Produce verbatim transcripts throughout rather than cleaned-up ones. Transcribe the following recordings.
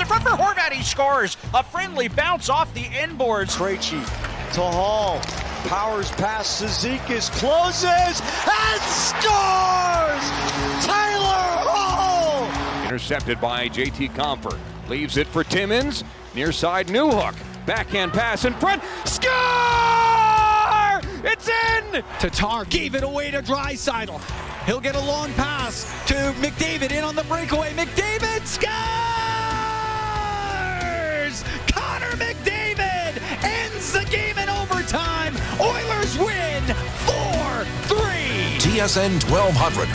in front for Horvat. He scores. A friendly bounce off the end boards. Krejci to Hall. Powers past Cizikas. Closes and scores! Taylor Hall! Intercepted by J T Compher. Leaves it for Timmins. Near side Newhook. Backhand pass in front. Score! It's in! Tatar gave it away to Draisaitl. He'll get a long pass to McDavid in on the breakaway. McDavid scores! Connor McDavid ends the game in overtime. Oilers win four three. T S N twelve hundred.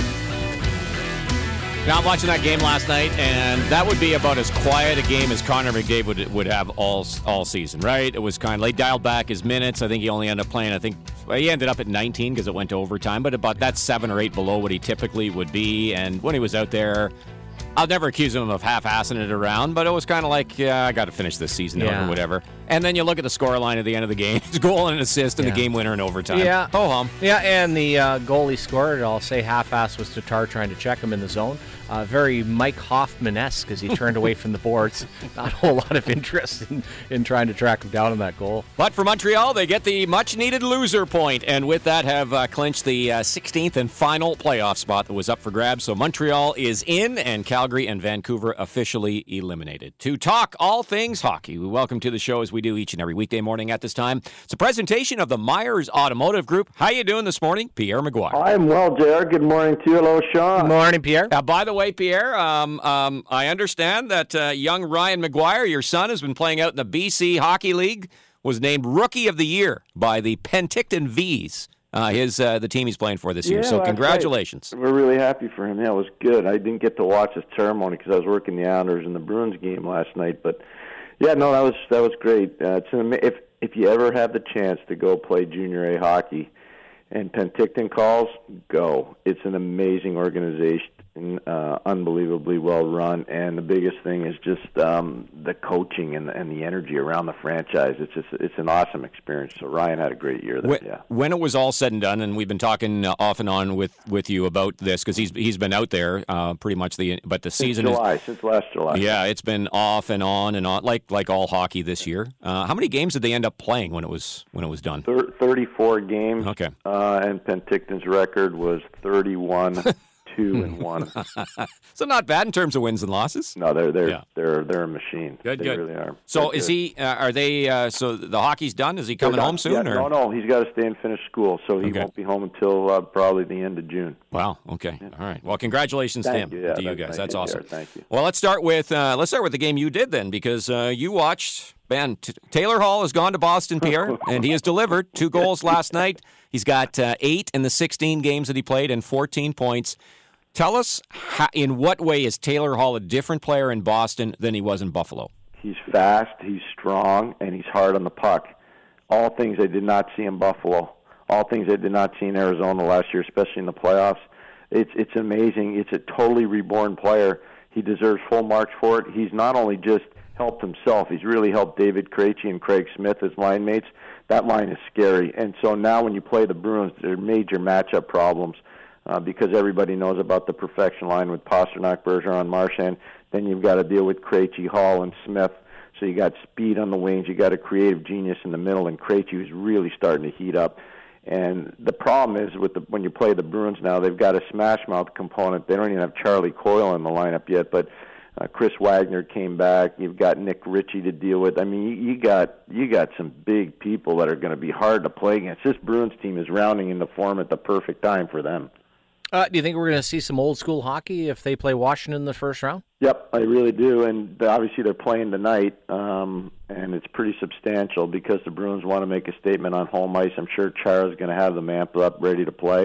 Now, I'm watching that game last night, and that would be about as quiet a game as Connor McDavid would, would have all all season, right? It was kind of, they dialed back his minutes. I think he only ended up playing, I think, well, he ended up at nineteen because it went to overtime, but about that's seven or eight below what he typically would be. And when he was out there, I'll never accuse him of half-assing it around, but it was kind of like, yeah, I got to finish this season Yeah. or whatever. And then you look at the scoreline at the end of the game. His goal and an assist and Yeah. the game winner in overtime. Yeah. Ho hum. Yeah, and the uh, goal he scored, I'll say half-ass, was Tatar trying to check him in the zone. Uh, very Mike Hoffman-esque as he turned away from the boards. Not a whole lot of interest in, in trying to track him down on that goal. But for Montreal, they get the much-needed loser point, and with that have uh, clinched the uh, sixteenth and final playoff spot that was up for grabs. So Montreal is in, and Calgary and Vancouver officially eliminated. To talk all things hockey, we welcome to the show, as we do each and every weekday morning at this time. It's a presentation of the Myers Automotive Group. How you doing this morning? Pierre Maguire. I'm well, J R. Good morning to you. Hello, Sean. Good morning, Pierre. Uh, by the way, Pierre, um, um, I understand that uh, young Ryan Maguire, your son, has been playing out in the B C Hockey League, was named Rookie of the Year by the Penticton V's, uh, his uh, the team he's playing for this year. Yeah, So that's congratulations. right. We're really happy for him. Yeah, it was good. I didn't get to watch his ceremony because I was working the Islanders and the Bruins game last night. But yeah, no, that was that was great. Uh, it's an, if if you ever have the chance to go play Junior A hockey, and Penticton calls, go. It's an amazing organization. Uh, unbelievably well run, and the biggest thing is just um, the coaching and the, and the energy around the franchise. It's just it's an awesome experience. So Ryan had a great year there. When, yeah. when it was all said and done, and we've been talking uh, off and on with, with you about this because he's he's been out there uh, pretty much the but the Since season July, is since last July. yeah, it's been off and on and on like like all hockey this year. Uh, how many games did they end up playing when it was when it was done? Thir- thirty-four games. Okay, uh, and Penticton's record was thirty-one. Two and one. So not bad in terms of wins and losses. No, they're they're Yeah. they're they're a machine. Good, they good. really are. So They're is good. he? Uh, are they? Uh, so the hockey's done. Is he coming They're home not- soon? Yeah, or? no, no, he's got to stay and finish school, so he Okay. won't be home until uh, probably the end of June. Wow. Okay. All right. Well, congratulations Thank to him, you. Yeah, to you that- guys. thank That's you, awesome. Jared. Thank you. Well, let's start with uh, let's start with the game you did then, because uh, you watched. Ben T- Taylor Hall has gone to Boston, Pierre, and he has delivered two goals last night. He's got uh, eight in the sixteen games that he played and fourteen points. Tell us, how, in what way is Taylor Hall a different player in Boston than he was in Buffalo? He's fast, he's strong, and he's hard on the puck. All things I did not see in Buffalo. All things I did not see in Arizona last year, especially in the playoffs. It's it's amazing. It's a totally reborn player. He deserves full marks for it. He's not only just helped himself, he's really helped David Krejci and Craig Smith as line mates. That line is scary. And so now when you play the Bruins, there are major matchup problems. Uh, because everybody knows about the perfection line with Pasternak, Bergeron, Marchand. Then you've got to deal with Krejci, Hall, and Smith. So you got speed on the wings. You got a creative genius in the middle, and Krejci who's really starting to heat up. And the problem is with the, when you play the Bruins now, they've got a smash mouth component. They don't even have Charlie Coyle in the lineup yet, but uh, Chris Wagner came back. You've got Nick Ritchie to deal with. I mean, you, you got you got some big people that are going to be hard to play against. This Bruins team is rounding into form at the perfect time for them. Uh, do you think we're going to see some old school hockey if they play Washington in the first round? Yep, I really do, and obviously they're playing tonight, um, and it's pretty substantial because the Bruins want to make a statement on home ice. I'm sure Chara's going to have them amped up, ready to play,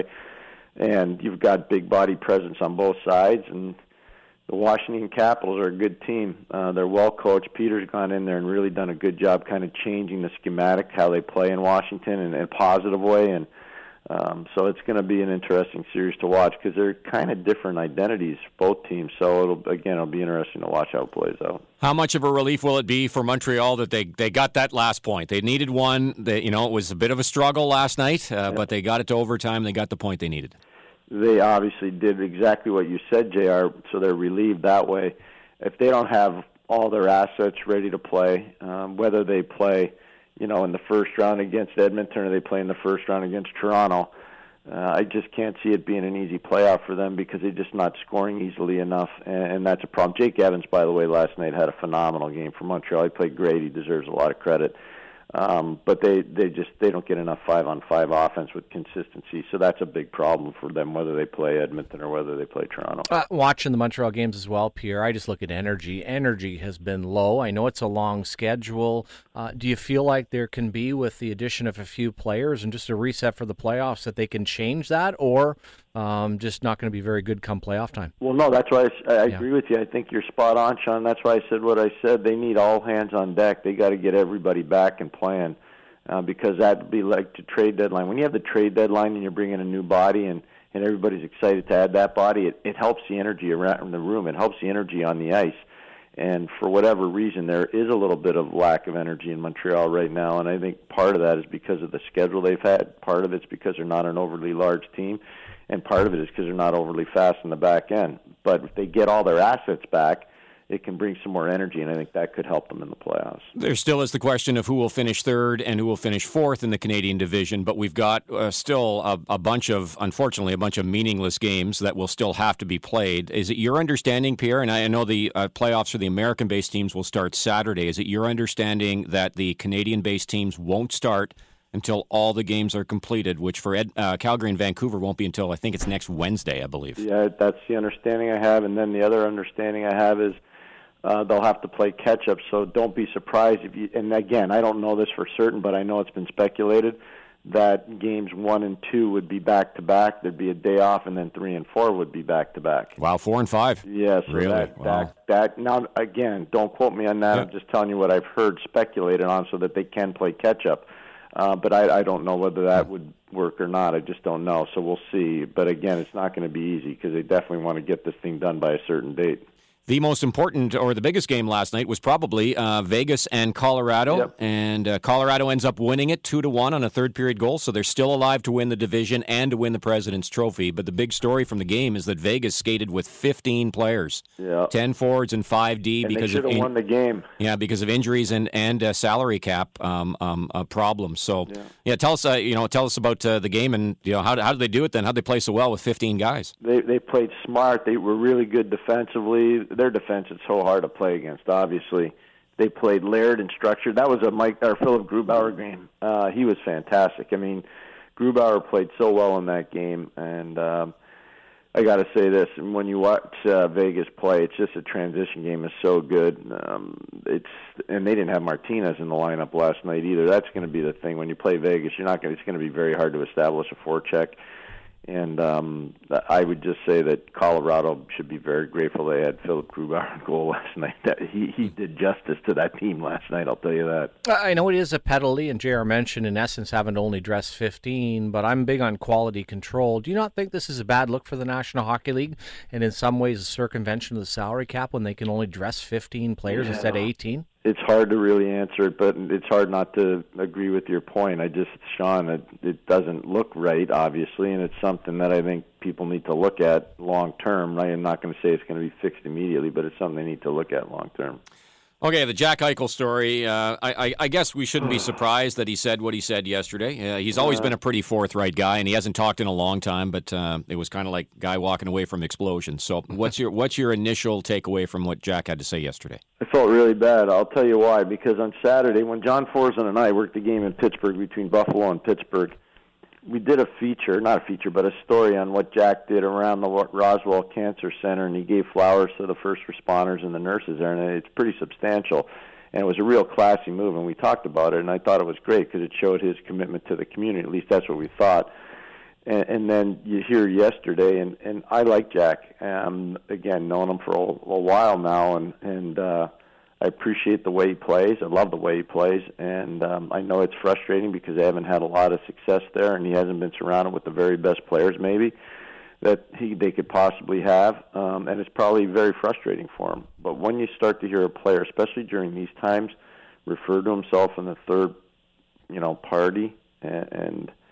and you've got big body presence on both sides, and the Washington Capitals are a good team. Uh, they're well coached. Peter's gone in there and really done a good job kind of changing the schematic, how they play in Washington in, in a positive way, and Um, so it's going to be an interesting series to watch because they're kind of different identities, both teams. So it'll again, it'll be interesting to watch how it plays out. How much of a relief will it be for Montreal that they, they got that last point? They needed one. They, you know, it was a bit of a struggle last night, uh, yeah. but they got it to overtime. They got the point they needed. They obviously did exactly what you said, J R. So they're relieved that way. If they don't have all their assets ready to play, um, whether they play, you know, in the first round against Edmonton or they play in the first round against Toronto. Uh, I just can't see it being an easy playoff for them because they're just not scoring easily enough, and, and that's a problem. Jake Evans, by the way, last night had a phenomenal game for Montreal. He played great. He deserves a lot of credit. Um, but they, they just they don't get enough five-on-five offense with consistency, so that's a big problem for them, whether they play Edmonton or whether they play Toronto. Uh, watching the Montreal games as well, Pierre, I just look at energy. Energy has been low. I know it's a long schedule. Uh, do you feel like there can be, with the addition of a few players and just a reset for the playoffs, that they can change that, or um, just not going to be very good come playoff time? Well, no, that's why I, I Yeah. agree with you. I think you're spot on, Sean. That's why I said what I said. They need all hands on deck. They got to get everybody back and playing. Uh, because that would be like the trade deadline. When you have the trade deadline and you're bringing a new body and, and everybody's excited to add that body, it, it helps the energy around the room. It helps the energy on the ice. And for whatever reason, there is a little bit of lack of energy in Montreal right now, and I think part of that is because of the schedule they've had. Part of it's because they're not an overly large team, and part of it is because they're not overly fast in the back end. But if they get all their assets back, it can bring some more energy, and I think that could help them in the playoffs. There still is the question of who will finish third and who will finish fourth in the Canadian division, but we've got uh, still a, a bunch of, unfortunately, a bunch of meaningless games that will still have to be played. Is it your understanding, Pierre, and I know the uh, playoffs for the American-based teams will start Saturday, is it your understanding that the Canadian-based teams won't start until all the games are completed, which for Ed, uh, Calgary and Vancouver won't be until, I think it's next Wednesday, I believe? Yeah, that's the understanding I have, and then the other understanding I have is Uh, they'll have to play catch-up, so don't be surprised if you, and again, I don't know this for certain, but I know it's been speculated that games one and two would be back-to-back, there'd be a day off, and then three and four would be back-to-back. Wow, four and five. Yes, yeah, so really? that, wow. that, that, now, again, don't quote me on that, Yeah. I'm just telling you what I've heard speculated on so that they can play catch-up, uh, but I, I don't know whether that would work or not, I just don't know, so we'll see, but again, it's not going to be easy because they definitely want to get this thing done by a certain date. The most important or the biggest game last night was probably uh, Vegas and Colorado, Yep. and uh, Colorado ends up winning it two to one on a third period goal, so they're still alive to win the division and to win the President's Trophy. But the big story from the game is that Vegas skated with fifteen players, Yeah. ten forwards and five D And because they of should have in- won the game. yeah because of injuries and and uh, salary cap um, um, uh, problems. So yeah, Yeah. tell us uh, you know tell us about uh, the game and you know how how did they do it then? How did they play so well with fifteen guys? They they played smart. They were really good defensively. Their defense is so hard to play against. Obviously, they played layered and structured. That was a Mike or Philip Grubauer game. Uh, he was fantastic. I mean, Grubauer played so well in that game, and um, I got to say this: when you watch uh, Vegas play, it's just a transition game is so good. Um, it's and they didn't have Martinez in the lineup last night either. That's going to be the thing when you play Vegas. You're not going. It's going to be very hard to establish a forecheck. And um, I would just say that Colorado should be very grateful they had Philip Grubauer in goal last night. That he, he did justice to that team last night, I'll tell you that. I know it is a penalty, and J R mentioned, in essence, having to only dress fifteen, but I'm big on quality control. Do you not think this is a bad look for the National Hockey League, and in some ways a circumvention of the salary cap when they can only dress fifteen players Yeah. instead of eighteen? It's hard to really answer it, but it's hard not to agree with your point. I just, Sean, it, it doesn't look right, obviously, and it's something that I think people need to look at long term. I'm not going to say it's going to be fixed immediately, but it's something they need to look at long term. Okay, the Jack Eichel story. Uh, I, I, I guess we shouldn't be surprised that he said what he said yesterday. Uh, he's always been a pretty forthright guy, and he hasn't talked in a long time. But uh, it was kind of like a guy walking away from explosions. So, what's your what's your initial takeaway from what Jack had to say yesterday? I felt really bad. I'll tell you why. Because on Saturday, when John Forsen and I worked the game in Pittsburgh between Buffalo and Pittsburgh, we did a feature, not a feature, but a story on what Jack did around the Roswell Cancer Center, and he gave flowers to the first responders and the nurses there, and it's pretty substantial. And it was a real classy move, and we talked about it, and I thought it was great because it showed his commitment to the community. At least that's what we thought. And, and then you hear yesterday, and, and I like Jack. Um, again, known him for a, a while now, and, and uh, I appreciate the way he plays. I love the way he plays, and um, I know it's frustrating because they haven't had a lot of success there, and he hasn't been surrounded with the very best players maybe that he they could possibly have, um, and it's probably very frustrating for him. But when you start to hear a player, especially during these times, refer to himself in the third, you know, party, and, and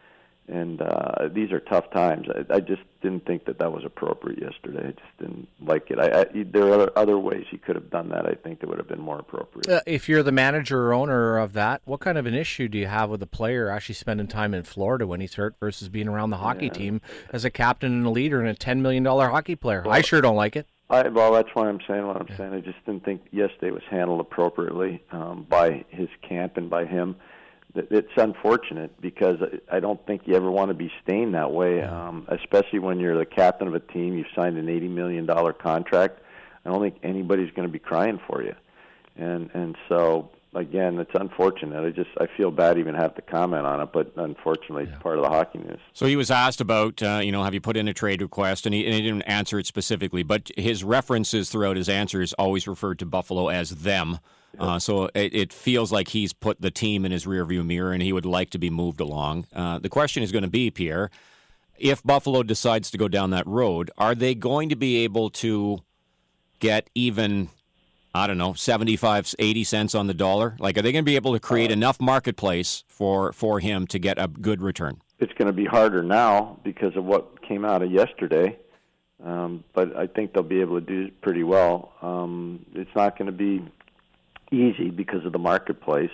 And uh, these are tough times. I, I just didn't think that that was appropriate yesterday. I just didn't like it. I, I, there are other ways he could have done that, I think, that would have been more appropriate. Uh, if you're the manager or owner of that, what kind of an issue do you have with a player actually spending time in Florida when he's hurt versus being around the hockey yeah. team as a captain and a leader and a ten million dollars hockey player? Well, I sure don't like it. I, well, that's why I'm saying what I'm yeah. saying. I just didn't think yesterday was handled appropriately um, by his camp and by him. It's unfortunate because I don't think you ever want to be stained that way, um, especially when you're the captain of a team. You've signed an eighty million dollars contract. I don't think anybody's going to be crying for you. And and so, again, it's unfortunate. I just I feel bad even have to comment on it, but unfortunately, yeah. it's part of the hockey news. So he was asked about, uh, you know, have you put in a trade request, and he, and he didn't answer it specifically, but his references throughout his answers always referred to Buffalo as them. Uh, so it, it feels like he's put the team in his rearview mirror and he would like to be moved along. Uh, the question is going to be, Pierre, if Buffalo decides to go down that road, are they going to be able to get even, I don't know, seventy-five, eighty cents on the dollar? Like, are they going to be able to create enough marketplace for, for him to get a good return? It's going to be harder now because of what came out of yesterday. Um, but I think they'll be able to do pretty well. Um, it's not going to be easy because of the marketplace,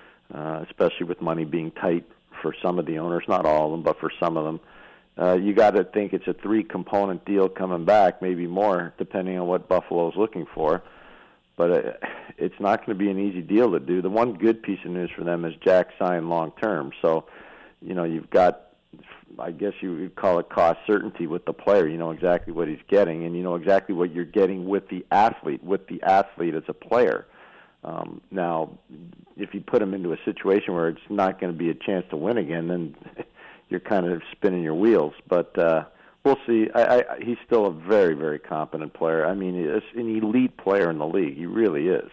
uh, especially with money being tight for some of the owners, not all of them, but for some of them. Uh, you got to think it's a three-component deal coming back, maybe more, depending on what Buffalo's looking for. But uh, it's not going to be an easy deal to do. The one good piece of news for them is Jack signed long-term. So, you know, you've got, I guess you would call it cost certainty with the player. You know exactly what he's getting, and you know exactly what you're getting with the athlete, with the athlete as a player. Um, now, if you put him into a situation where it's not going to be a chance to win again, then you're kind of spinning your wheels. But uh, we'll see. I, I, he's still a very, very competent player. I mean, he's an elite player in the league. He really is.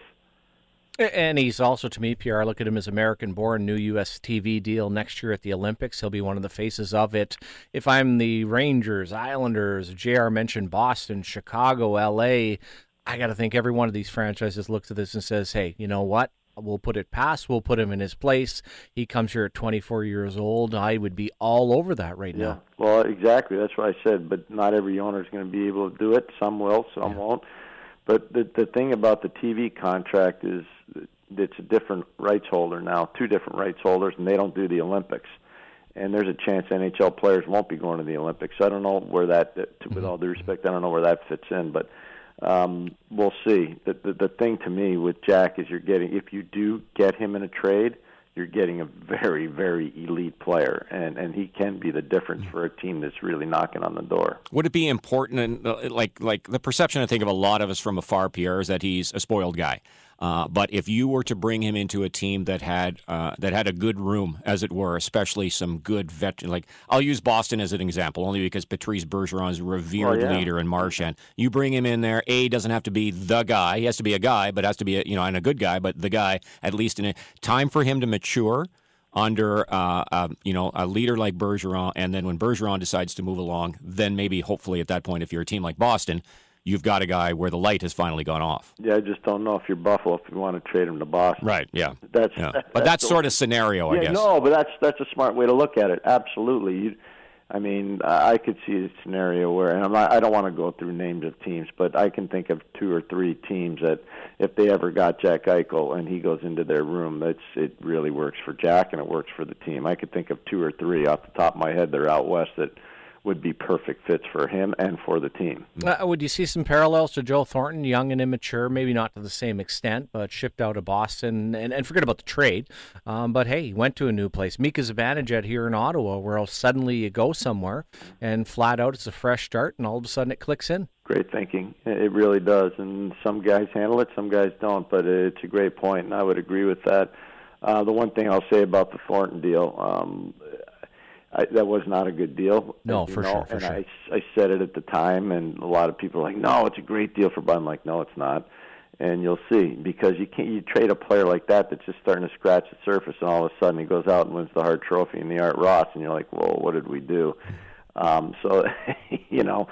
And he's also, to me, Pierre, I look at him as American-born, new U S T V deal next year at the Olympics. He'll be one of the faces of it. If I'm the Rangers, Islanders, J R mentioned Boston, Chicago, L A, I got to think every one of these franchises looks at this and says, hey, you know what? We'll put it past. We'll put him in his place. He comes here at twenty-four years old. I would be all over that right yeah. now. Well, exactly. That's what I said. But not every owner is going to be able to do it. Some will, some yeah. won't. But the the thing about the T V contract is it's a different rights holder now, two different rights holders, and they don't do the Olympics. And there's a chance N H L players won't be going to the Olympics. I don't know where that, with mm-hmm. all due respect, I don't know where that fits in. But Um, we'll see. The, the the thing to me with Jack is you're getting, if you do get him in a trade, you're getting a very, very elite player, and, and he can be the difference for a team that's really knocking on the door. Would it be important, and uh, like like the perception I think of a lot of us from afar, Pierre, is that he's a spoiled guy. Uh, but if you were to bring him into a team that had uh, that had a good room, as it were, especially some good veteran, like I'll use Boston as an example, only because Patrice Bergeron is a revered oh, yeah. leader in Marchand. You bring him in there. A doesn't have to be the guy; he has to be a guy, but has to be a, you know, and a good guy, but the guy at least in a time for him to mature under uh, uh, you know a leader like Bergeron, and then when Bergeron decides to move along, then maybe hopefully at that point, if you're a team like Boston, you've got a guy where the light has finally gone off. Yeah, I just don't know if you're Buffalo if you want to trade him to Boston. Right, yeah. That's, yeah. that's But that's, that's sort of scenario, yeah, I guess. No, but that's that's a smart way to look at it. Absolutely. You, I mean, I could see a scenario where, and I'm not, I don't want to go through names of teams, but I can think of two or three teams that if they ever got Jack Eichel and he goes into their room, that's it really works for Jack and it works for the team. I could think of two or three off the top of my head that are out west that would be perfect fits for him and for the team. Uh, would you see some parallels to Joe Thornton, young and immature, maybe not to the same extent, but shipped out of Boston, and, and forget about the trade. Um, but hey, he went to a new place. Mika Zibanejad here in Ottawa, where suddenly you go somewhere and flat out it's a fresh start, and all of a sudden it clicks in. Great thinking. It really does, and some guys handle it, some guys don't, but it's a great point, and I would agree with that. Uh, the one thing I'll say about the Thornton deal, um, I, that was not a good deal. No, for know, sure. For and sure. I, I said it at the time, and a lot of people are like, "No, it's a great deal for Bud." I'm like, "No, it's not." And you'll see, because you can't you trade a player like that that's just starting to scratch the surface, and all of a sudden he goes out and wins the Hart Trophy and the Art Ross, and you're like, "Whoa, what did we do?" Um, so, you know,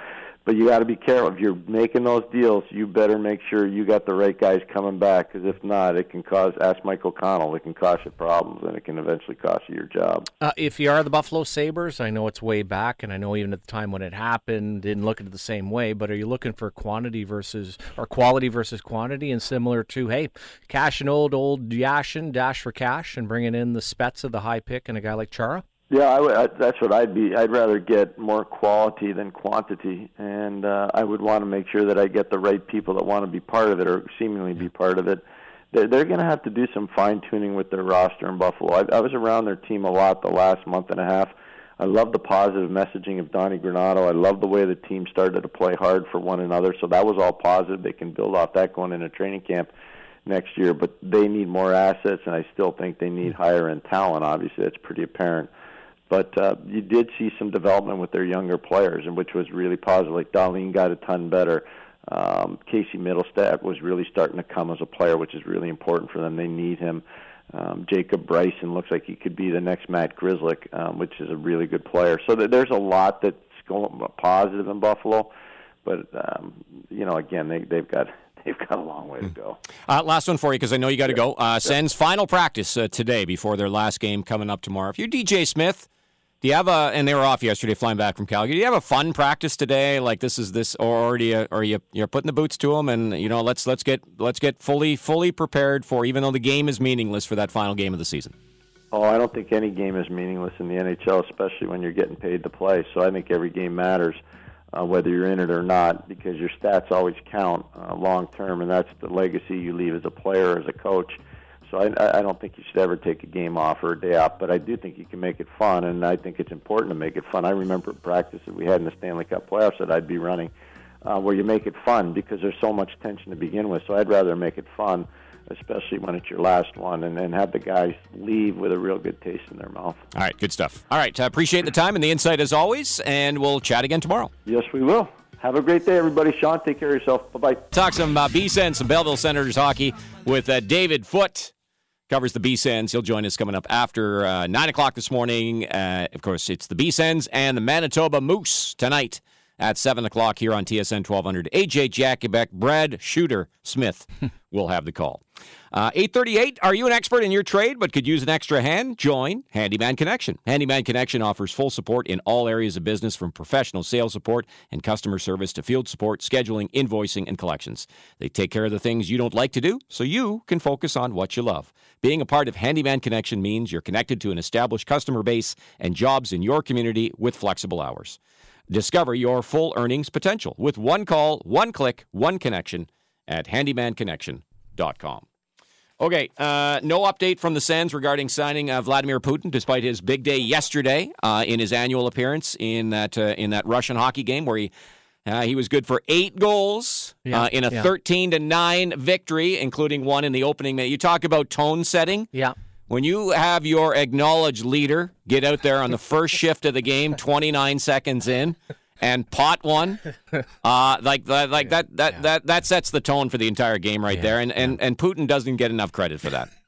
But you got to be careful. If you're making those deals, you better make sure you got the right guys coming back, because if not, it can cause, ask Mike O'Connell, it can cause you problems, and it can eventually cost you your job. Uh, if you are the Buffalo Sabres, I know it's way back, and I know even at the time when it happened, didn't look at it the same way, but are you looking for quantity versus, or quality versus quantity, and similar to, hey, cash an old, old Yashin, dash for cash, and bringing in the Spezza, the high pick, and a guy like Chara? Yeah, I would, I, that's what I'd be. I'd rather get more quality than quantity, and uh, I would want to make sure that I get the right people that want to be part of it or seemingly be part of it. They're, they're going to have to do some fine-tuning with their roster in Buffalo. I, I was around their team a lot the last month and a half. I love the positive messaging of Donnie Granato. I love the way the team started to play hard for one another, so that was all positive. They can build off that going into training camp next year, but they need more assets, and I still think they need higher-end talent. Obviously, that's pretty apparent. But uh, you did see some development with their younger players, and which was really positive. Like Darlene got a ton better. Um, Casey Middlestat was really starting to come as a player, which is really important for them. They need him. Um, Jacob Bryson looks like he could be the next Matt Grzelcyk, um, which is a really good player. So th- there's a lot that's going positive in Buffalo. But, um, you know, again, they, they've got... They've got a long way to go. Uh, last one for you, because I know you got to go. Uh, Sens final practice uh, today before their last game coming up tomorrow. If you're D J Smith, do you have a? And they were off yesterday, flying back from Calgary. Do you have a fun practice today? Like this is this, or do you, or you you're putting the boots to them, and you know let's let's get let's get fully fully prepared for, even though the game is meaningless, for that final game of the season. Oh, I don't think any game is meaningless in the N H L, especially when you're getting paid to play. So I think every game matters. Uh, whether you're in it or not, because your stats always count uh, long term, and that's the legacy you leave as a player or as a coach. So I, I don't think you should ever take a game off or a day off, but I do think you can make it fun, and I think it's important to make it fun. I remember practice that we had in the Stanley Cup playoffs that I'd be running uh, where you make it fun because there's so much tension to begin with. So I'd rather make it fun, especially when it's your last one, and then have the guys leave with a real good taste in their mouth. All right, good stuff. All right, uh, appreciate the time and the insight as always, and we'll chat again tomorrow. Yes, we will. Have a great day, everybody. Sean, take care of yourself. Bye-bye. Talk some uh, B-Sens, some Belleville Senators hockey with uh, David Foote. Covers the B-Sens. He'll join us coming up after uh, nine o'clock this morning. Uh, of course, it's the B-Sens and the Manitoba Moose tonight at seven o'clock here on T S N twelve hundred. A J Jakubek, Brad Shooter Smith will have the call. Uh, eight thirty-eight, are you an expert in your trade but could use an extra hand? Join Handyman Connection. Handyman Connection offers full support in all areas of business, from professional sales support and customer service to field support, scheduling, invoicing, and collections. They take care of the things you don't like to do so you can focus on what you love. Being a part of Handyman Connection means you're connected to an established customer base and jobs in your community with flexible hours. Discover your full earnings potential with one call, one click, one connection at handyman connection dot com. Okay, uh, no update from the Sens regarding signing uh, Vladimir Putin, despite his big day yesterday uh, in his annual appearance in that uh, in that Russian hockey game where he uh, he was good for eight goals yeah, uh, in a yeah. thirteen to nine victory, including one in the opening minute. You talk about tone setting. Yeah. When you have your acknowledged leader get out there on the first shift of the game, twenty-nine seconds in, and pot one, uh, like like that that, yeah. that that sets the tone for the entire game right yeah, there, and, yeah. and and Putin doesn't get enough credit for that.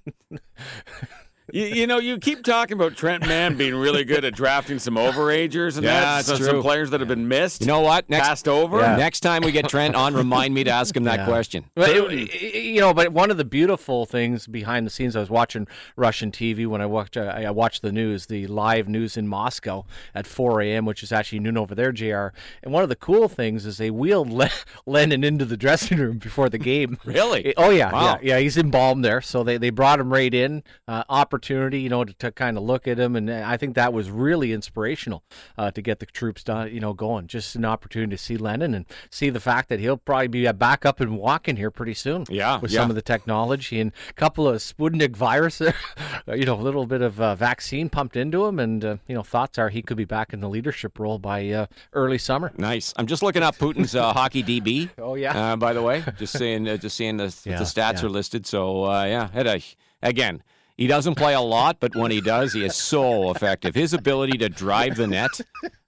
You, you know, you keep talking about Trent Mann being really good at drafting some overagers and yeah, that, that's some, true. some players that have been missed. You know what? Next, passed over. Yeah. Next time we get Trent on, remind me to ask him that yeah. question. But it, you know, but one of the beautiful things behind the scenes, I was watching Russian T V when I watched uh, I watched the news, the live news in Moscow at four a.m., which is actually noon over there, J R. And one of the cool things is they wheeled Le- Lennon into the dressing room before the game. Really? Oh yeah, wow. yeah, yeah. He's embalmed there, so they, they brought him right in. Uh, opportunity, you know, to, to kind of look at him, and I think that was really inspirational uh, to get the troops done, you know, going. Just an opportunity to see Lennon and see the fact that he'll probably be back up and walking here pretty soon. Yeah, with yeah. some of the technology and a couple of Sputnik virus, you know, a little bit of uh, vaccine pumped into him, and uh, you know, thoughts are he could be back in the leadership role by uh, early summer. Nice. I'm just looking up Putin's uh, hockey D B. Oh yeah. Uh, by the way, just saying, uh, just seeing the yeah, the stats yeah. are listed. So uh, yeah, had a, again. He doesn't play a lot, but when he does, he is so effective. His ability to drive the net,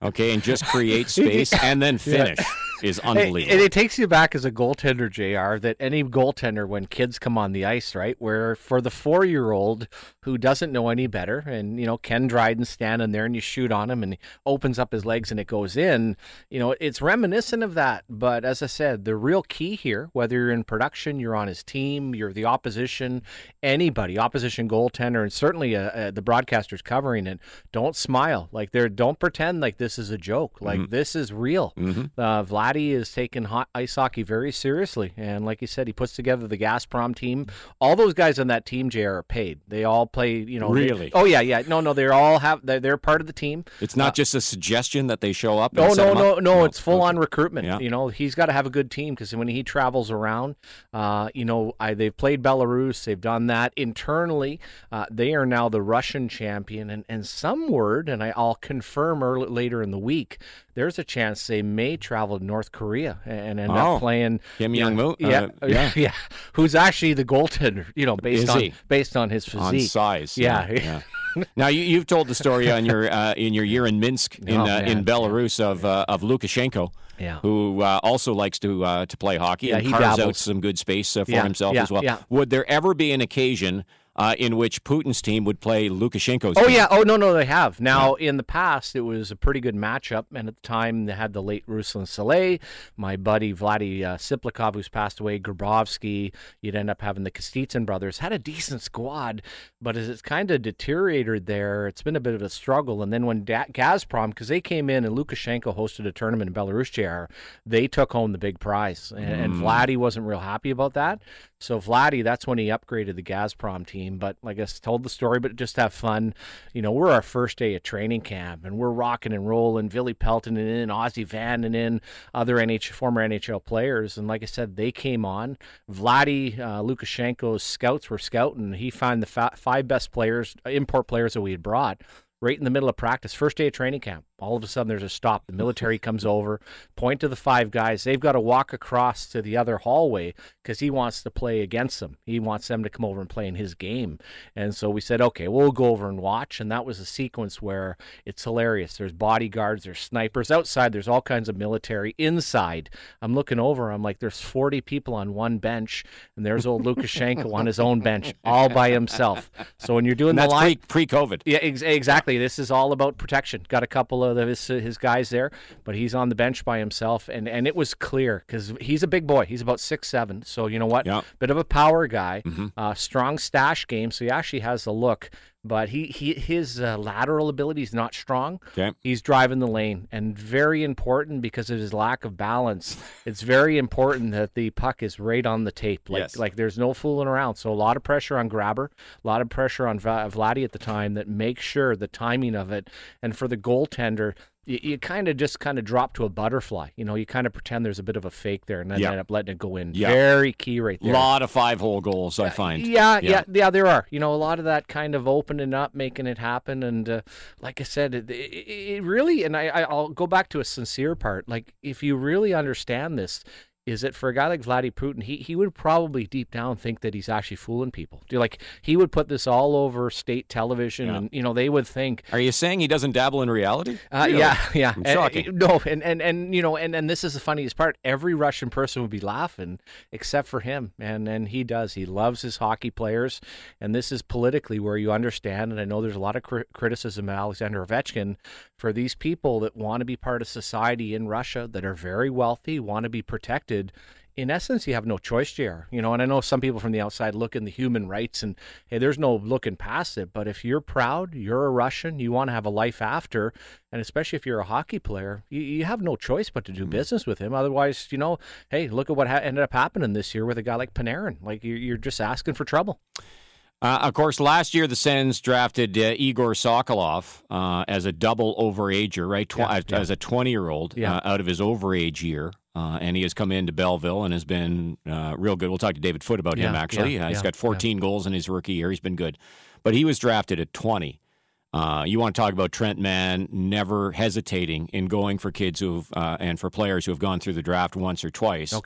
Okay, and just create space and then finish is unbelievable. And it takes you back as a goaltender, J R, that any goaltender, when kids come on the ice, right, where for the four-year-old who doesn't know any better, and, you know, Ken Dryden's standing there and you shoot on him and he opens up his legs and it goes in, you know, it's reminiscent of that. But as I said, the real key here, whether you're in production, you're on his team, you're the opposition, anybody, opposition goaltender, and certainly uh, uh, the broadcasters covering it, don't smile. Like, they're, don't pretend like this is a joke. Like, mm-hmm. this is real. Mm-hmm. Uh, Vladdy is taking hot ice hockey very seriously. And like you said, he puts together the Gazprom team. All those guys on that team, J R, are paid. They all play, you know. Really? They, oh, yeah, yeah. No, no, they all have, they're, they're part of the team. It's not uh, just a suggestion that they show up? No, and no, no, no, no. It's full-on okay. recruitment. Yeah. You know, he's got to have a good team because when he travels around, uh, you know, I, they've played Belarus. They've done that. Internally, uh, they are now the Russian champion. And, and some word, and I, I'll confirm early, later in the week, there's a chance they may travel to North Korea and end oh, up playing Kim Young-Moo. Uh, yeah, yeah, yeah, who's actually the goaltender, you know, based Is on he? based on his physique, on size. Yeah. yeah. yeah. Now you, you've told the story on your uh, in your year in Minsk in Oh, uh, man. in Belarus of uh, of Lukashenko, Yeah. who uh, also likes to uh, to play hockey Yeah, and he carves out dabbles. some good space uh, for Yeah, himself yeah, as well. yeah. Would there ever be an occasion uh, in which Putin's team would play Lukashenko's Oh, team? yeah. Oh, no, no, they have. Now, in the past, it was a pretty good matchup. And at the time, they had the late Ruslan Saleh, my buddy Vladdy uh, Siplikov, who's passed away, Grabovsky. You'd end up having the Kostitsyn brothers. Had a decent squad, but as it's kind of deteriorated there, it's been a bit of a struggle. And then when da- Gazprom, because they came in and Lukashenko hosted a tournament in Belarus, J R, they took home the big prize. And, Mm. and Vladdy wasn't real happy about that. So Vladdy, that's when he upgraded the Gazprom team. But like I told the story, but just have fun. You know, we're our first day of training camp, and we're rocking and rolling. Billy Pelton and in, Ozzy Van and in, other N H former N H L players. And like I said, they came on. Vladdy, uh, Lukashenko's scouts were scouting. He found the fa- five best players, import players that we had brought, right in the middle of practice, first day of training camp. All of a sudden, there's a stop. The military comes over, point to the five guys. They've got to walk across to the other hallway because he wants to play against them. He wants them to come over and play in his game. And so we said, okay, we'll go over and watch. And that was a sequence where it's hilarious. There's bodyguards, there's snipers. Outside, there's all kinds of military. Inside, I'm looking over. I'm like, there's forty people on one bench, and there's old Lukashenko on his own bench, all by himself. So when you're doing And the that's line, pre pre-COVID. yeah, ex- exactly. This is all about protection. Got a couple of his his guys there, but he's on the bench by himself, and, and it was clear because he's a big boy. He's about six seven, so you know what? Yeah. Bit of a power guy, Mm-hmm. uh, strong stash game, so he actually has the look. But he, he his uh, lateral ability is not strong. Okay. He's driving the lane, and very important because of his lack of balance. It's very important that the puck is right on the tape. Like Yes. like there's no fooling around. So a lot of pressure on Grabber, a lot of pressure on Va- Vladdy at the time that makes sure the timing of it. And for the goaltender, you, you kind of just kind of drop to a butterfly. You know, you kind of pretend there's a bit of a fake there, and then Yeah. end up letting it go in. Yeah. Very key right there. lot of five-hole goals, I find. Yeah, Yeah. yeah, yeah, there are. You know, a lot of that kind of opening up, making it happen, and uh, like I said, it, it, it really. And I, I'll go back to a sincere part. Like, if you really understand this, is that for a guy like Vladdy Putin, he he would probably deep down think that he's actually fooling people. Do you like he would put this all over state television, Yeah. and you know they would think. Are you saying he doesn't dabble in reality? Uh, Really? Yeah, yeah. I'm And- shocking. and- no, and, and and you know, and, and this is the funniest part. Every Russian person would be laughing except for him, and and he does. He loves his hockey players, and this is politically where you understand. And I know there's a lot of cri- criticism of Alexander Ovechkin for these people that want to be part of society in Russia that are very wealthy, want to be protected. In essence, you have no choice, J R. You know, and I know some people from the outside look in the human rights and, hey, there's no looking past it. But if you're proud, you're a Russian, you want to have a life after, and especially if you're a hockey player, you, you have no choice but to do business with him. Otherwise, you know, hey, look at what ha- ended up happening this year with a guy like Panarin. Like, you're, you're just asking for trouble. Uh, of course, last year the Sens drafted uh, Igor Sokolov uh, as a double overager, right? Tw- Yeah, uh, yeah. As a twenty-year-old Yeah. uh, out of his overage year. Uh, and he has come into Belleville and has been uh, real good. We'll talk to David Foote about him, Yeah, actually. yeah, uh, he's yeah, got fourteen goals in his rookie year. He's been good. But he was drafted at twenty. Uh, you want to talk about Trent Mann never hesitating in going for kids who uh, and for players who have gone through the draft once or twice. Okay.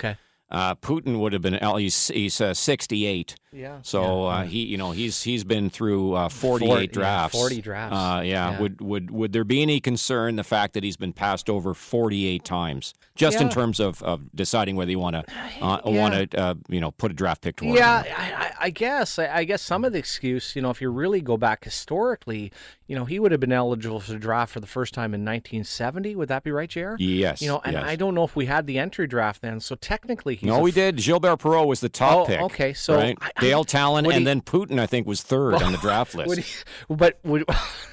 Uh, Putin would have been oh, he's he's uh, sixty-eight. Yeah. So yeah. Uh, he you know he's he's been through uh, forty-eight forty, drafts. Yeah, forty drafts. Uh, yeah. yeah. Would would would there be any concern the fact that he's been passed over forty-eight times, just yeah. in terms of, of deciding whether you want to uh, yeah. want to uh, you know put a draft pick toward Yeah, him? I, I, I guess. I, I guess some of the excuse, you know, if you really go back historically, you know, he would have been eligible for the draft for the first time in nineteen seventy. Would that be right, J R? Yes. You know, and yes. I don't know if we had the entry draft then. So technically, he's no, a we f- did. Gilbert Perreault was the top Oh, pick. okay, so right? I- I- Dale Talon, would and he- then Putin, I think, was third on the draft list. Would he, but would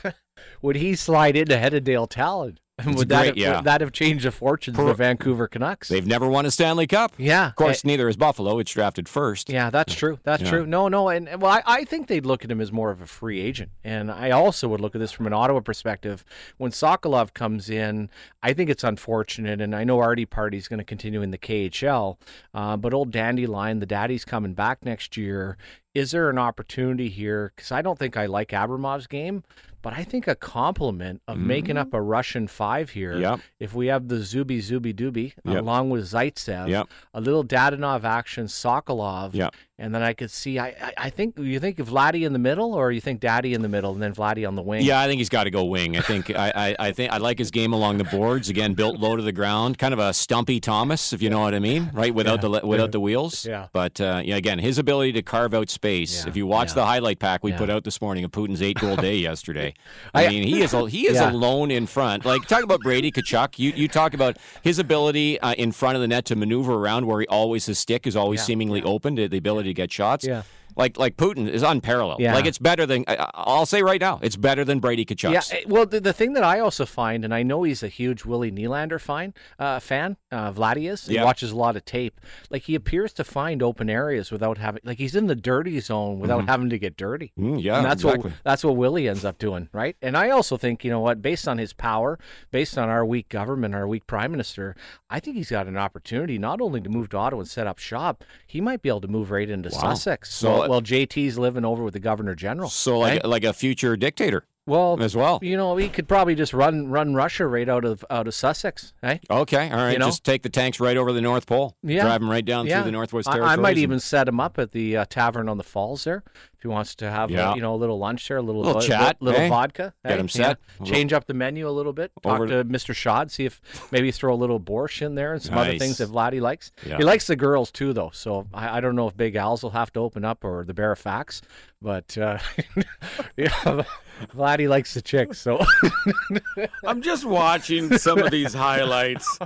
would he slide in ahead of Dale Talon? Would that, great, have, yeah. would that have changed the fortunes of the Vancouver Canucks? They've never won a Stanley Cup. Yeah. Of course, Eh, neither is Buffalo, which drafted first. Yeah, that's true. That's Yeah. true. No, no, and and, well, I, I think they'd look at him as more of a free agent, and I also would look at this from an Ottawa perspective. When Sokolov comes in, I think it's unfortunate, and I know Artie Party's going to continue in the K H L, uh, but old Dandelion, the daddy's coming back next year. Is there an opportunity here? Because I don't think I like Abramov's game, but I think a complement of Mm-hmm. making up a Russian five here. Yep. If we have the Zuby Zuby Duby Yep. along with Zaitsev, Yep. a little Dadonov action, Sokolov, Yep. and then I could see. I, I, I think you think of Vladdy in the middle, or you think Daddy in the middle, and then Vladdy on the wing. Yeah, I think he's got to go wing. I think I, I, I think I like his game along the boards. Again, built low to the ground, kind of a stumpy Thomas, if you know what I mean, right? Without Yeah. the without the wheels. Yeah. But uh, yeah, again, his ability to carve out space. Yeah. If you watch Yeah. the highlight pack we Yeah. put out this morning of Putin's eight goal day yesterday, I, I- mean he is a, he is Yeah. alone in front. Like talk about Brady Tkachuk. You you talk about his ability uh, in front of the net to maneuver around where he always his stick is always Yeah. seemingly open to the ability to get shots. Yeah. Like like Putin is unparalleled. Yeah. Like it's better than I, I'll say right now. It's better than Brady Tkachuk's. Yeah, eh, well, the, the thing that I also find, and I know he's a huge Willie Nylander fine, uh, fan, uh, Vladdy is. He Yeah. watches a lot of tape. Like, he appears to find open areas without having, like, he's in the dirty zone without having to get dirty. Mm, yeah, and that's exactly. what that's what Willie ends up doing, right? And I also think, you know what, based on his power, based on our weak government, our weak prime minister, I think he's got an opportunity not only to move to Ottawa and set up shop, he might be able to move right into Sussex. So- So, well, well, J T's living over with the Governor General. So like right? like a future dictator. Well, as well. You know, he could probably just run run Russia right out of out of Sussex, eh? Okay, all right. You know? Just take the tanks right over the North Pole. Yeah. Drive them right down Yeah. through the Northwest I- Territories. I, might and- even set him up at the uh, tavern on the falls there. If he wants to have, Yeah. uh, you know, a little lunch there, a little, Little vo- chat, little eh? vodka. Get eh? him set. Yeah. Change up the menu a little bit. Talk Over- to Mister Schad, see if maybe throw a little borscht in there and some other Nice. things that Vladdy likes. Yeah. He likes the girls too, though. So I, I don't know if Big Al's will have to open up or the Bear of Fax, but uh, yeah, Vladdy likes the chicks. So I'm just watching some of these highlights.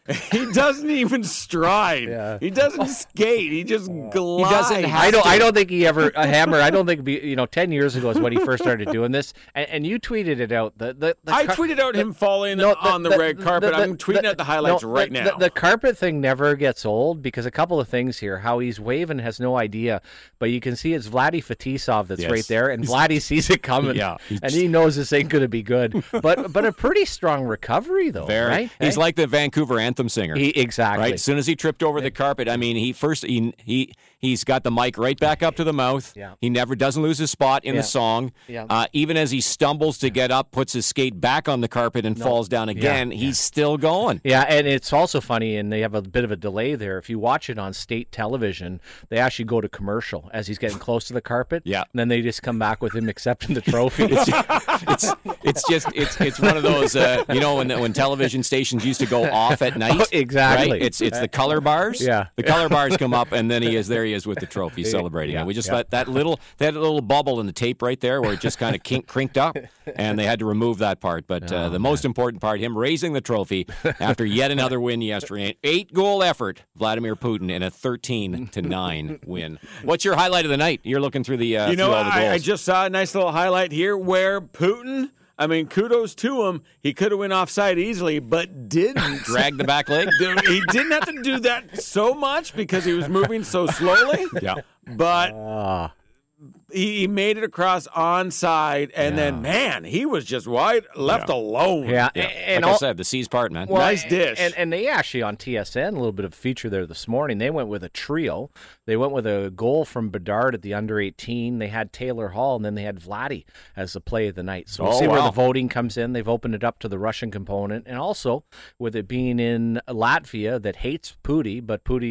He doesn't even stride. Yeah. He doesn't skate. He just glides. He doesn't have I don't. to. I don't think he ever a hammer. I don't think be, you know. Ten years ago is when he first started doing this, and, and you tweeted it out. The the, the I car- tweeted out him falling No, on the, red carpet. I'm tweeting out the highlights no, right the, now. The, the carpet thing never gets old because a couple of things here. How he's waving has no idea, but you can see it's Vladdy Fetisov that's Yes. right there, and Vladdy sees it coming. Yeah. and he knows this ain't going to be good. But but a pretty strong recovery though. Very. Right? He's Eh? like the Vancouver anthem singer. he exactly. Right, as soon as he tripped over the carpet, I mean, he first he he he's got the mic right back up to the mouth. Yeah. He never doesn't lose his spot in Yeah. the song. Yeah. Uh, even as he stumbles to get up, puts his skate back on the carpet and falls down again, he's still going. Yeah, and it's also funny, and they have a bit of a delay there. If you watch it on state television, they actually go to commercial as he's getting close to the carpet. Yeah. and then they just come back with him accepting the trophy. It's it's just it's it's one of those uh, you know when when television stations used to go off at night. Oh, exactly. Right? It's it's the color bars. Yeah. The color bars come up and then he is there. He is with the trophy celebrating yeah, it. We just yeah. let that little that little bubble in the tape right there where it just kind of kink, crinked up, and they had to remove that part. But uh, the most important part, him raising the trophy after yet another win yesterday, an eight goal effort, Vladimir Putin in a thirteen to nine win. What's your highlight of the night? You're looking through the uh, you know, through all the goals. I, I just saw a nice little highlight here where Putin, I mean, kudos to him. He could have went offside easily, but didn't. Drag the back leg. Dude, he didn't have to do that so much because he was moving so slowly. Yeah. But Ah. he, he made it across onside, and then, man, he was just wide left Yeah. alone. yeah, Yeah. and like all, I said, the C's part, man. Well, Nice dish. And, and they actually, on T S N, a little bit of a feature there this morning, they went with a trio. They went with a goal from Bedard at the under eighteen. They had Taylor Hall, and then they had Vladdy as the play of the night. So we'll Oh, see where wow. the voting comes in. They've opened it up to the Russian component. And also, with it being in Latvia that hates Pudi, but Pudi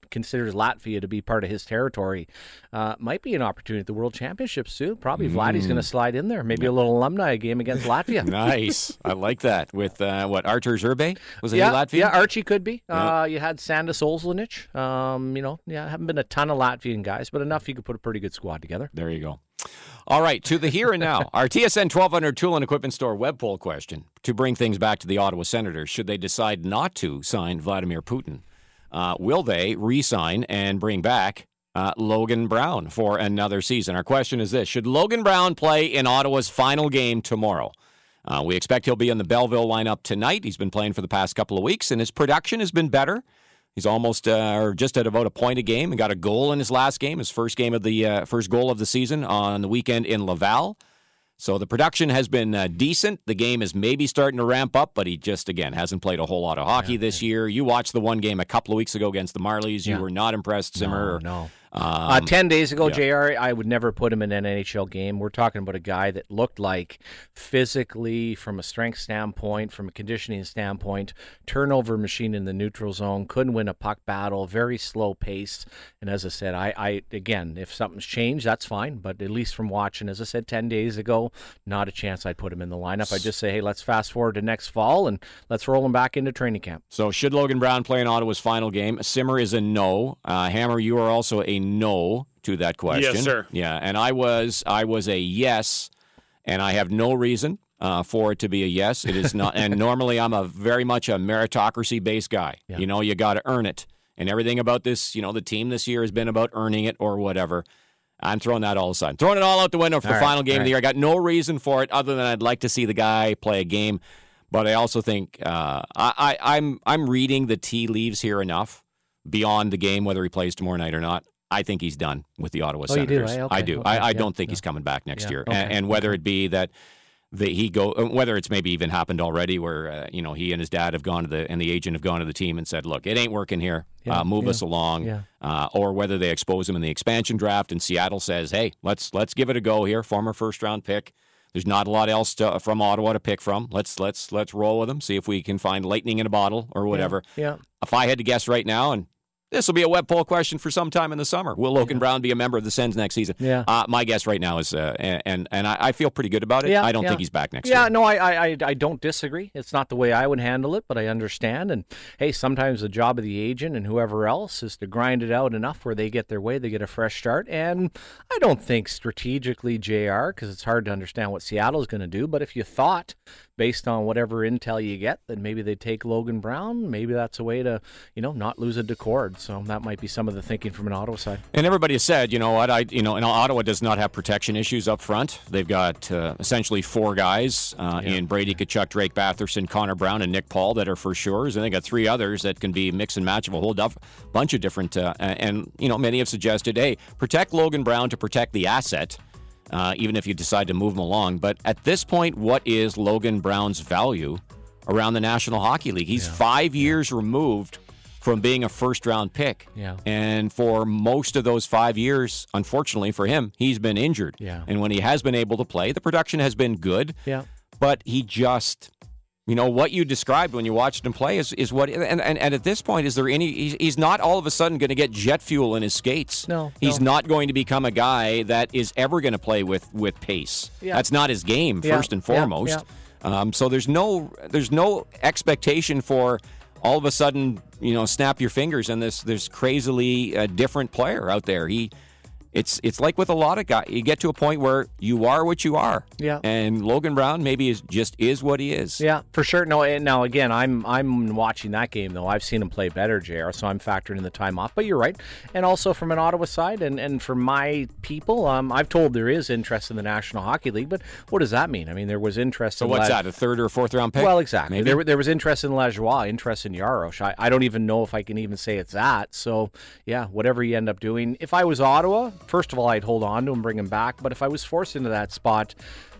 considers Latvia to be part of his territory. Uh, might be an opportunity at the World Championships, too. Probably mm. Vladdy's going to slide in there. Maybe a little alumni game against Latvia. Nice. I like that. With, uh, what, Artur Zerbe? Was it yeah, Latvia? Yeah, Archie could be. Yeah. Uh, you had Sandis Olslanich. Um, you know, yeah, haven't been a ton of Latvian guys, but enough you could put a pretty good squad together. There you go. All right, to the here and now. Our T S N twelve hundred Tool and Equipment Store web poll question to bring things back to the Ottawa Senators. Should they decide not to sign Vladimir Putin, uh, will they re-sign and bring back uh, Logan Brown for another season? Our question is this. Should Logan Brown play in Ottawa's final game tomorrow? Uh, we expect he'll be in the Belleville lineup tonight. He's been playing for the past couple of weeks, and his production has been better. He's almost uh, or just at about a point a game and got a goal in his last game, his first game of the uh, first goal of the season on the weekend in Laval. So the production has been uh, decent. The game is maybe starting to ramp up, but he just, again, hasn't played a whole lot of hockey yeah, this yeah. year. You watched the one game a couple of weeks ago against the Marlies. You yeah. were not impressed, Zimmer. No, no. Um, uh, Ten days ago, yeah. J R, I would never put him in an N H L game. We're talking about a guy that looked like physically, from a strength standpoint, from a conditioning standpoint, turnover machine in the neutral zone, couldn't win a puck battle, very slow paced. And as I said, I, I again, if something's changed, that's fine. But at least from watching, as I said, ten days ago, not a chance I'd put him in the lineup. I'd just say, hey, let's fast forward to next fall and let's roll him back into training camp. So should Logan Brown play in Ottawa's final game? Simmer is a no. Uh, Hammer, you are also a no to that question. Yes, sir. Yeah, and I was I was a yes, and I have no reason uh, for it to be a yes. It is not, and normally I'm a very much a meritocracy-based guy. Yeah. You know, you got to earn it, and everything about this, you know, the team this year has been about earning it or whatever. I'm throwing that all aside. Throwing it all out the window for all the right, final game right. of the year. I got no reason for it other than I'd like to see the guy play a game. But I also think uh, I, I, I'm I'm reading the tea leaves here enough beyond the game, whether he plays tomorrow night or not. I think he's done with the Ottawa oh, Senators. You do, eh? okay, I do. okay, I, I yeah, don't think yeah. he's coming back next yeah, year. okay, and, and whether okay. it be that the, he go, whether it's maybe even happened already, where uh, you know he and his dad have gone to the and the agent have gone to the team and said, "Look, it ain't working here. Yeah, uh, move yeah, us along." Yeah. Uh, or whether they expose him in the expansion draft, and Seattle says, "Hey, let's let's give it a go here." Former first round pick. There's not a lot else to, from Ottawa to pick from. Let's let's let's roll with them. See if we can find lightning in a bottle or whatever. Yeah. yeah. If I had to guess right now, and this will be a web poll question for some time in the summer. Will Logan yeah. Brown be a member of the Sens next season? Yeah. Uh, my guess right now is, uh, and and I, I feel pretty good about it. Yeah, I don't yeah. think he's back next yeah, year. Yeah, no, I, I I don't disagree. It's not the way I would handle it, but I understand. And hey, sometimes the job of the agent and whoever else is to grind it out enough where they get their way, they get a fresh start. And I don't think strategically, J R, because it's hard to understand what Seattle's going to do. But if you thought, based on whatever intel you get, that maybe they take Logan Brown, maybe that's a way to, you know, not lose a Decord. So that might be some of the thinking from an Ottawa side. And everybody has said, you know what, I, you know, and Ottawa does not have protection issues up front. They've got uh, essentially four guys uh, yeah. in Brady Tkachuk, Drake Batherson, Connor Brown, and Nick Paul that are for sures. And they got three others that can be mix and match of a whole duff, bunch of different. Uh, and you know, many have suggested, hey, protect Logan Brown to protect the asset. Uh, even if you decide to move him along. But at this point, what is Logan Brown's value around the National Hockey League? He's yeah. five years yeah. removed from being a first-round pick. Yeah. And for most of those five years, unfortunately for him, he's been injured. Yeah. And when he has been able to play, the production has been good. Yeah. But he just... You know, what you described when you watched him play is, is what... And, and, and at this point, is there any... He's, he's not all of a sudden going to get jet fuel in his skates. No. He's no. not going to become a guy that is ever going to play with, with pace. Yeah. That's not his game, yeah. first and foremost. Yeah. Yeah. Um, so there's no there's no expectation for all of a sudden, you know, snap your fingers and this, this crazily uh, different player out there. He... It's it's like with a lot of guys. You get to a point where you are what you are. Yeah. And Logan Brown maybe is just is what he is. Yeah, for sure. No, and now again, I'm I'm watching that game though. I've seen him play better, J R, so I'm factoring in the time off. But you're right. And also from an Ottawa side, and, and for my people, um, I've told there is interest in the National Hockey League. But what does that mean? I mean, there was interest. So in what's La- that? A third or a fourth round pick? Well, exactly. Maybe? There there was interest in Lajoie, interest in Yarosh. I, I don't even know if I can even say it's that. So yeah, whatever you end up doing. If I was Ottawa, first of all, I'd hold on to him, bring him back. But if I was forced into that spot,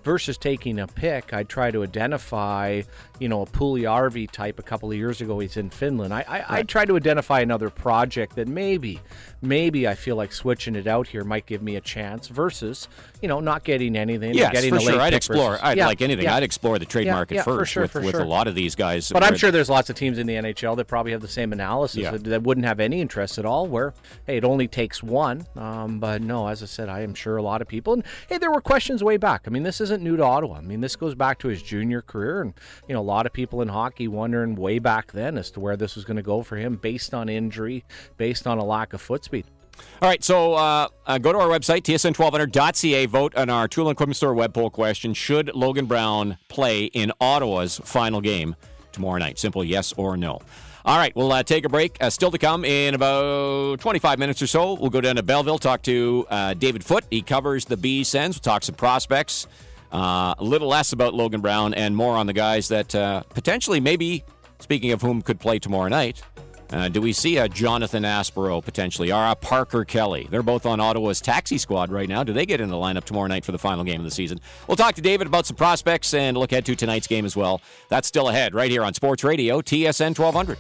versus taking a pick, I'd try to identify, you know, a Puljärvi type a couple of years ago. He's in Finland. I, I, right. I'd try to identify another project that maybe, maybe I feel like switching it out here might give me a chance versus, you know, not getting anything. Yes, getting for a late sure. I'd pick explore. versus, I'd yeah, like anything. yeah. I'd explore the trade yeah, market yeah, first for sure, with, for with sure. a lot of these guys. But I'm sure there's lots of teams in the N H L that probably have the same analysis yeah. that, that wouldn't have any interest at all, where, hey, it only takes one. Um, but no, as I said, I am sure a lot of people. And, hey, there were questions way back. I mean, this isn't new to Ottawa. I mean, this goes back to his junior career. And, you know, a lot of people in hockey wondering way back then as to where this was going to go for him based on injury, based on a lack of foot speed. All right, so uh, uh, go to our website, T S N twelve hundred dot C A. Vote on our Tool and Equipment Store web poll question. Should Logan Brown play in Ottawa's final game tomorrow night? Simple yes or no. All right, we'll uh, take a break. Uh, still to come in about twenty-five minutes or so. We'll go down to Belleville, talk to uh, David Foote. He covers the Bees Sens. We'll talk some prospects. Uh, a little less about Logan Brown and more on the guys that uh, potentially, maybe, speaking of whom could play tomorrow night, Uh, do we see a Jonathan Aspero potentially, or a Parker Kelly? They're both on Ottawa's taxi squad right now. Do they get in the lineup tomorrow night for the final game of the season? We'll talk to David about some prospects and look ahead to tonight's game as well. That's still ahead right here on Sports Radio, T S N twelve hundred.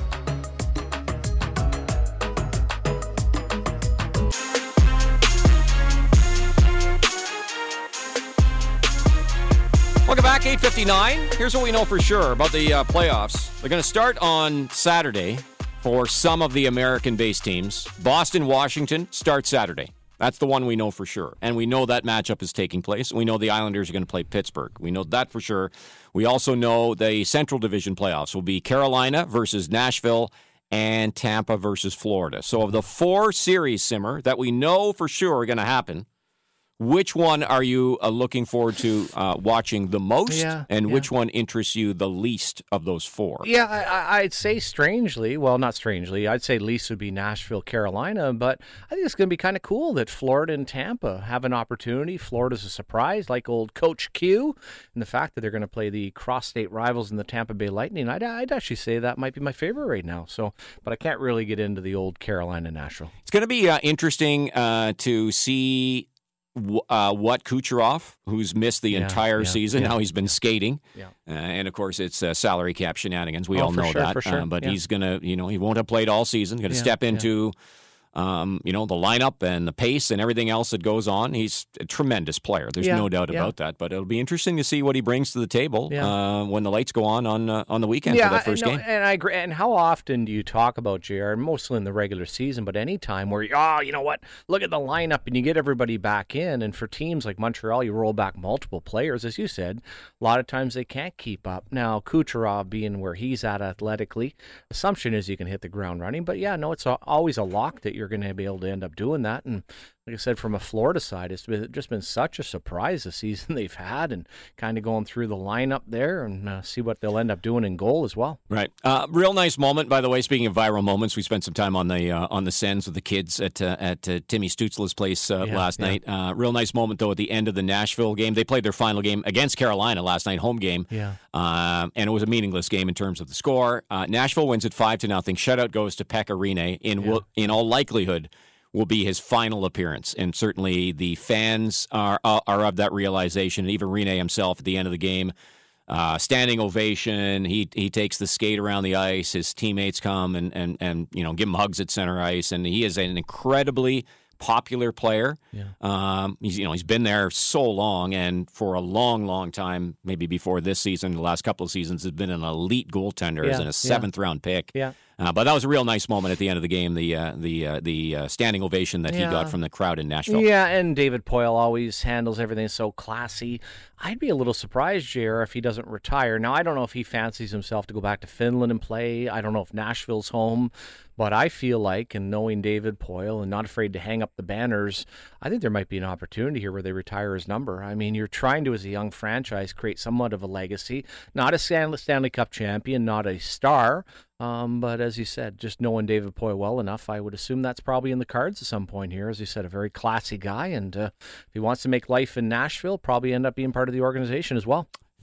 Welcome back, eight fifty-nine. Here's what we know for sure about the uh, playoffs. They're going to start on Saturday for some of the American-based teams. Boston, Washington starts Saturday. That's the one we know for sure. And we know that matchup is taking place. We know the Islanders are going to play Pittsburgh. We know that for sure. We also know the Central Division playoffs will be Carolina versus Nashville and Tampa versus Florida. So of the four series, Simmer, that we know for sure are going to happen, which one are you uh, looking forward to uh, watching the most, yeah, and yeah. which one interests you the least of those four? Yeah, I, I'd say strangely, well, not strangely, I'd say least would be Nashville, Carolina, but I think it's going to be kind of cool that Florida and Tampa have an opportunity. Florida's a surprise, like old Coach Q, and the fact that they're going to play the cross-state rivals in the Tampa Bay Lightning, I'd, I'd actually say that might be my favorite right now. So, but I can't really get into the old Carolina-Nashville. It's going to be uh, interesting uh, to see Uh, what Kucherov, who's missed the yeah, entire yeah, season, yeah, now he's been yeah, skating, yeah. Uh, and of course it's uh, salary cap shenanigans. We oh, all know sure, that, for sure. uh, but yeah. he's gonna, you know, he won't have played all season. Going to yeah, step into, yeah. um, you know, the lineup and the pace and everything else that goes on. He's a tremendous player. There's yeah, no doubt yeah. about that. But it'll be interesting to see what he brings to the table yeah. uh, when the lights go on on uh, on the weekend yeah, for that first I, no, game. And I agree. And how often do you talk about J R? Mostly in the regular season, but any time where you, oh, you know what? Look at the lineup, and you get everybody back in. And for teams like Montreal, you roll back multiple players, as you said. A lot of times they can't keep up. Now Kucherov being where he's at athletically, assumption is you can hit the ground running. But yeah, no, it's always a lock that you're going to be able to end up doing that. And like I said, from a Florida side, it's been, just been such a surprise the season they've had, and kind of going through the lineup there and uh, see what they'll end up doing in goal as well. Right. Uh, real nice moment, by the way. Speaking of viral moments, we spent some time on the uh, on the Sens with the kids at uh, at uh, Timmy Stutzla's place uh, yeah, last yeah. night. Uh, real nice moment though at the end of the Nashville game. They played their final game against Carolina last night, home game. Yeah. Uh, and it was a meaningless game in terms of the score. Uh, Nashville wins at five to nothing. Shutout goes to Pekka Rinne. In Yeah. in all likelihood, will be his final appearance, and certainly the fans are are of that realization. And even Rinne himself at the end of the game, uh, standing ovation. He he takes the skate around the ice. His teammates come and and and you know give him hugs at center ice, and he is an incredibly popular player. Yeah. Um, he's you know he's been there so long, and for a long, long time, maybe before this season, the last couple of seasons, has been an elite goaltender, Yeah, as in a seventh yeah. round pick. Yeah. Uh, but that was a real nice moment at the end of the game. The uh, the uh, the uh, standing ovation that Yeah. he got from the crowd in Nashville. Yeah, and David Poile always handles everything so classy. I'd be a little surprised, J R, if he doesn't retire. Now, I don't know if he fancies himself to go back to Finland and play. I don't know if Nashville's home. But I feel like, and knowing David Poile and not afraid to hang up the banners, I think there might be an opportunity here where they retire his number. I mean, you're trying to, as a young franchise, create somewhat of a legacy. Not a Stanley Cup champion, not a star. Um, but as you said, just knowing David Poile well enough, I would assume that's probably in the cards at some point here. As you said, a very classy guy. And uh, if he wants to make life in Nashville, probably end up being part of the organization as well.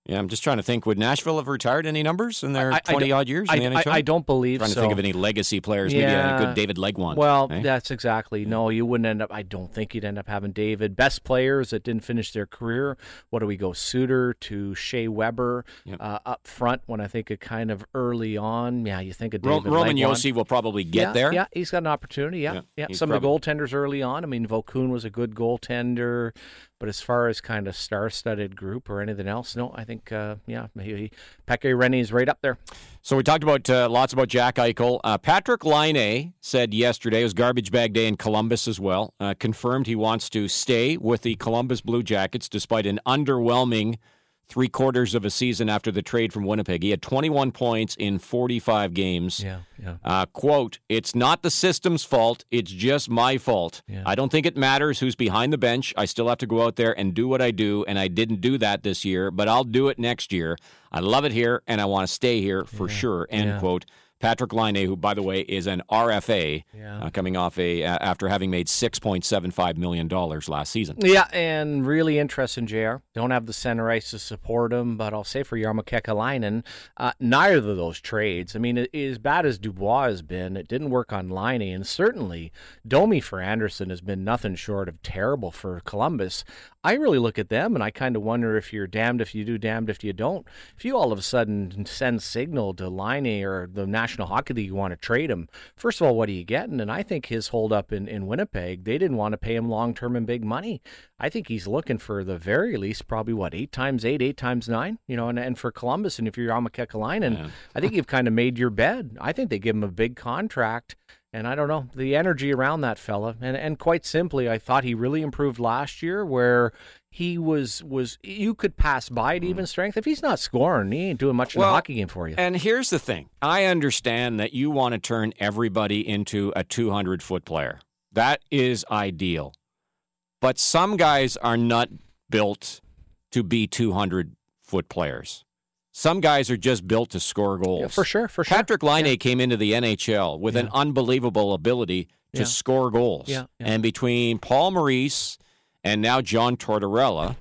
Yeah, I'm just trying to think. Would Nashville have retired any numbers in their I- I twenty-odd don't- years I, in the N H L? I, I don't believe trying so. to think of any legacy players. Maybe a good David Legwand. Well, eh? that's exactly. No, you wouldn't end up. I don't think you'd end up having David. Best players that didn't finish their career. What do we go? Suter to Shea Weber Yep. uh, up front when I think it kind of early on. Yeah, you think of Ro- David Roman Legwand. Josi will probably get yeah, there. Yeah, he's got an opportunity. Yeah, Yeah, yeah. he's Some probably- of the goaltenders early on. I mean, Vokun was a good goaltender, but as far as kind of star-studded group or anything else, no. I think, uh, yeah, he, Pekka Rinne is right up there. So we talked about uh, lots about Jack Eichel. Uh, Patrick Laine said yesterday, it was garbage bag day in Columbus as well, uh, confirmed he wants to stay with the Columbus Blue Jackets despite an underwhelming three quarters of a season after the trade from Winnipeg. He had twenty-one points in forty-five games. Yeah, yeah. Uh, quote, "It's not the system's fault. It's just my fault. Yeah. I don't think it matters who's behind the bench. I still have to go out there and do what I do, and I didn't do that this year, but I'll do it next year. I love it here, and I want to stay here for sure," end Yeah. quote. Patrick Laine, who, by the way, is an R F A, Yeah. uh, coming off a uh, after having made six point seven five million dollars last season. Yeah, and really interesting, J R. Don't have the center ice to support him, but I'll say for Jarmo Kekalainen, uh, neither of those trades. I mean, it, as bad as Dubois has been, it didn't work on Laine, and certainly Domi for Anderson has been nothing short of terrible for Columbus. I really look at them, and I kind of wonder if you're damned if you do, damned if you don't. If you all of a sudden send signal to Laine or the National Hockey League you want to trade him, first of all, what are you getting? And I think his holdup in, in Winnipeg, they didn't want to pay him long-term and big money. I think he's looking for the very least probably, what, eight times eight, eight times nine? You know, and, and for Columbus, and if you're Jarmo Kekalainen, Yeah. I think you've kind of made your bed. I think they give him a big contract. And I don't know, the energy around that fella. And and quite simply, I thought he really improved last year where he was, was you could pass by at even strength. If he's not scoring, he ain't doing much in Well, the hockey game for you. And here's the thing. I understand that you want to turn everybody into a two hundred foot player. That is ideal. But some guys are not built to be two hundred foot players. Some guys are just built to score goals. Yeah, for sure, for sure. Patrick Laine Yeah. came into the N H L with Yeah. an unbelievable ability to Yeah. score goals. Yeah, yeah. And between Paul Maurice and now John Tortorella,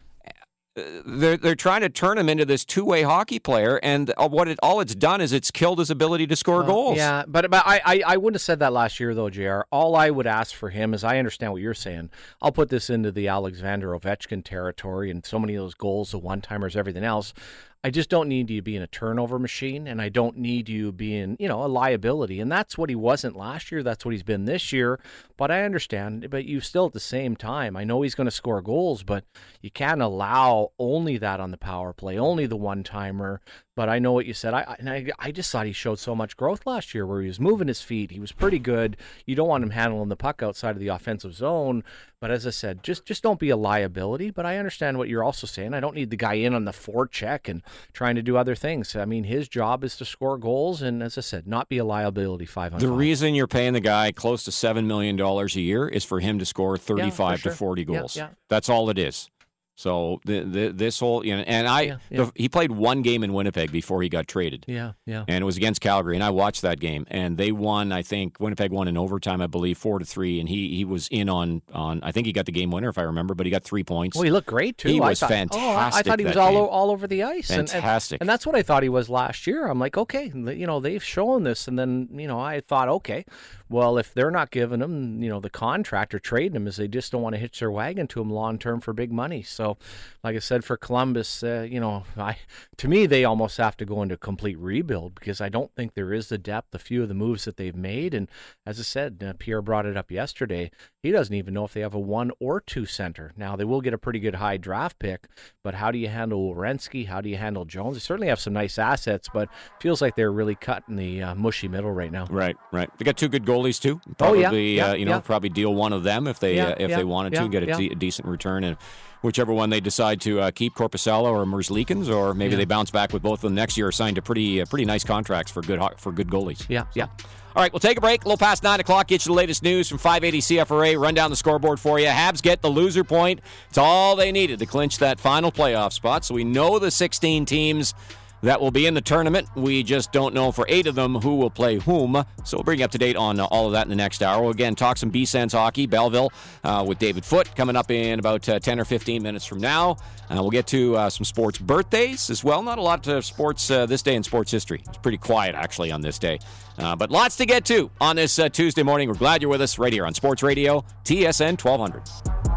they're they're trying to turn him into this two-way hockey player, and what it all it's done is it's killed his ability to score goals. Yeah, but but I, I, I wouldn't have said that last year, though, J R. All I would ask for him is, I understand what you're saying. I'll put this into the Alexander Ovechkin territory and so many of those goals, the one-timers, everything else. I just don't need you being a turnover machine, and I don't need you being, you know, a liability. And that's what he wasn't last year. That's what he's been this year. But I understand. But you still, at the same time, I know he's going to score goals, but you can't allow only that on the power play, only the one-timer. But I know what you said. I, and I I just thought he showed so much growth last year where he was moving his feet. He was pretty good. You don't want him handling the puck outside of the offensive zone. But as I said, just just don't be a liability. But I understand what you're also saying. I don't need the guy in on the forecheck and trying to do other things. I mean, his job is to score goals. And as I said, not be a liability five on The five. reason you're paying the guy close to seven million dollars a year is for him to score thirty-five sure. to forty Yeah, goals. yeah. That's all it is. So the, the, this whole, you know, and I, Yeah, yeah. The, he played one game in Winnipeg before he got traded. Yeah, yeah. And it was against Calgary, and I watched that game, and they won. I think Winnipeg won in overtime, I believe, four to three, and he he was in on on. I think he got the game winner, if I remember, but he got three points. Well, he looked great too. He I was thought, fantastic. Oh, I, I thought he was that all game. o- all over the ice. And- and- Fantastic. And, that's what I thought he was last year. I'm like, okay, you know, they've shown this, and then you know, I thought, okay, well, if they're not giving him, you know, the contract or trading him, is they just don't want to hitch their wagon to him long term for big money. So, like I said, for Columbus, uh, you know, I to me they almost have to go into complete rebuild because I don't think there is the depth. A few of the moves that they've made, and as I said, uh, Pierre brought it up yesterday. He doesn't even know if they have a one or two center. Now they will get a pretty good high draft pick, but how do you handle Werenski? How do you handle Jones? They certainly have some nice assets, but feels like they're really cut in the uh, mushy middle right now. Right, right. They got two good goalies too. Oh, Probably, yeah, yeah, uh, you know, yeah. probably deal one of them if they Yeah, uh, if yeah, they wanted yeah, to get a, yeah. de- a decent return, and whichever one they decide to uh, keep, Korpisalo or Merzlikins, or maybe Yeah. they bounce back with both of them next year, signed a pretty uh, pretty nice contracts for good ho- for good goalies. Yeah, yeah. All right, we'll take a break. A little past nine o'clock. Get you the latest news from five eighty C F R A. Run down the scoreboard for you. Habs get the loser point. It's all they needed to clinch that final playoff spot. So we know the sixteen teams that will be in the tournament. We just don't know for eight of them who will play whom. So we'll bring you up to date on uh, all of that in the next hour. We'll again talk some B-Sands hockey, Belleville, uh, with David Foote coming up in about uh, ten or fifteen minutes from now. Uh, we'll get to uh, some sports birthdays as well. Not a lot of sports uh, this day in sports history. It's pretty quiet, actually, on this day. Uh, but lots to get to on this uh, Tuesday morning. We're glad you're with us right here on Sports Radio, T S N twelve hundred.